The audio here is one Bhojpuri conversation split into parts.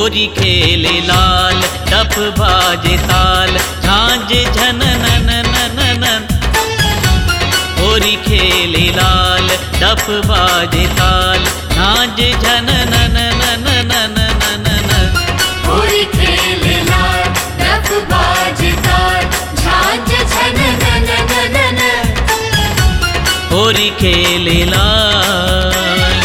होरी खेले लाल डफ बाजे ताल झांझ झन नन नन नन। होरी खेले लाल डफ बाजे ताल झांझ झन नन नन नन नन नन। होरी खेले लाल डफ बाजे ताल झांझ झन नन नन नन। होरी खेले लाल।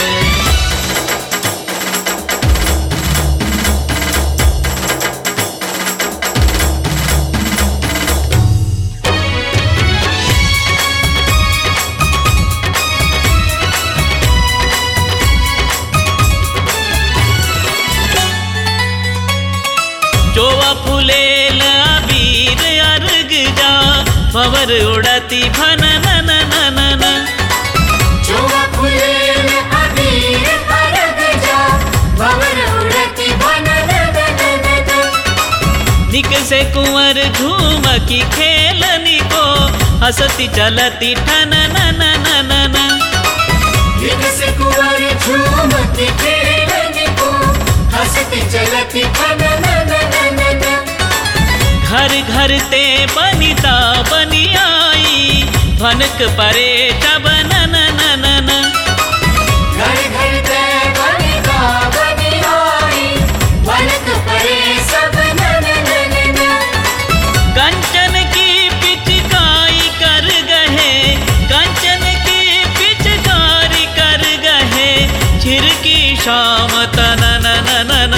जोवा फुलेल अबीर अर्ग जा भंवर उड़ती भन नन नन नन। जोवा फुलेल अबीर अर्ग जा भंवर उड़ती भन नन नन नन। निक से कुंवर झूमकी खेलनी को हंसती चलती ठन नन नन नन। निक से कुंवर झूमती खेलनी को हंसती चलती ठन नन नन नन। घर घर ते बनिता बनी आई भनक परे तब नन नन नन। घर घर ते बनिता बनी आई भनक परे सब नन नन नन। कंचन की पिचकारी कर गहे कंचन की पिचकारी कर गहे छिरकी शाम तन नन नन।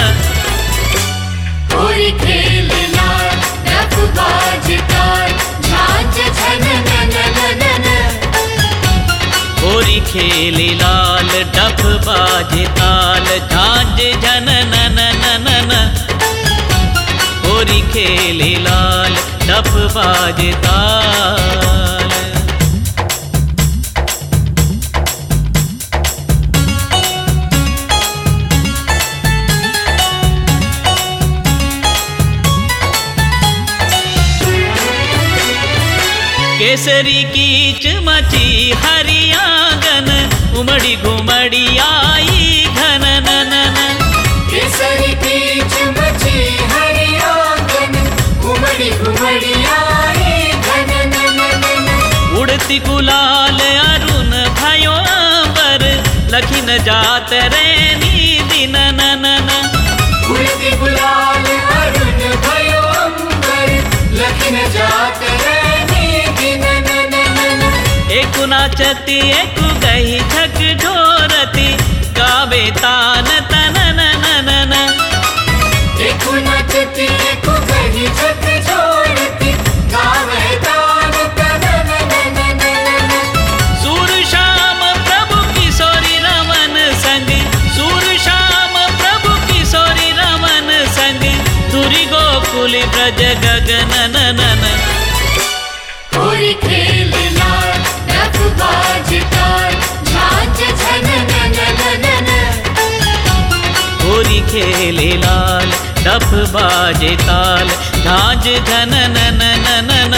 होरी खेले लाल डफ बाजे ताल झांझ झन नन नन नन। होरी खेले लाल डफ बाजे ताल झांझ झन नन नन नन। होरी खेले लाल डफ बाजे ताल। केसरी कीच मची हरियागन उमड़ी घुमड़ी आई घन नन नन। केसरी कीच मची हरियागन उमड़ी घुमड़ी आई घन नन नन। उड़ती गुलाल अरुण भयो अंबर लखिन जात रैनी दिन नन नन। उड़ती गुलाल अरुण भयो अंबर लखिन जात रैनी दिन नन नन। एक नाचती एक गही झक ढोरती गावे तान तन नन नन। एक नाचती एक गही झक ढोरती गावे तान तन नन नन नन। सूर श्याम प्रभु किशोरी रमन संग सूर श्याम प्रभु किशोरी रमन संग तुरी गोकुल ब्रज गगन नन। होरी खेले लाल डफ बाजे ताल झांझ झन नन नन नन। होरी खेले लाल डफ बाजे ताल झांझ झन नन नन नन।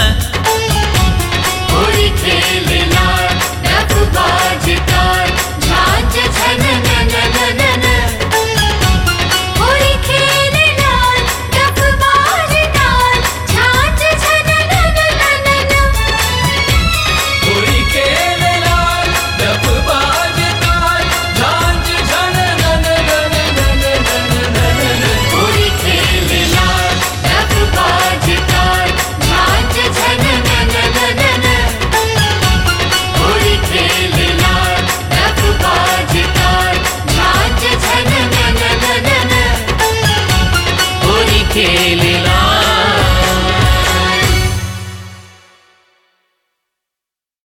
होरी खेले लाल डफ बाजे ताल झांझ झन नन नन नन। होरी खेले लाल डफ बाजे ताल झांझ झन नन नन नन। होरी खेले लाल डफ बाजे ताल झांझ झन नन नन नन नन नन। होरी खेले लाल डफ बाजे ताल झांझ झन नन नन नन। होरी खेले लाल डफ बाजे ताल झांझ झन नन नन नन। होरी खेले लाल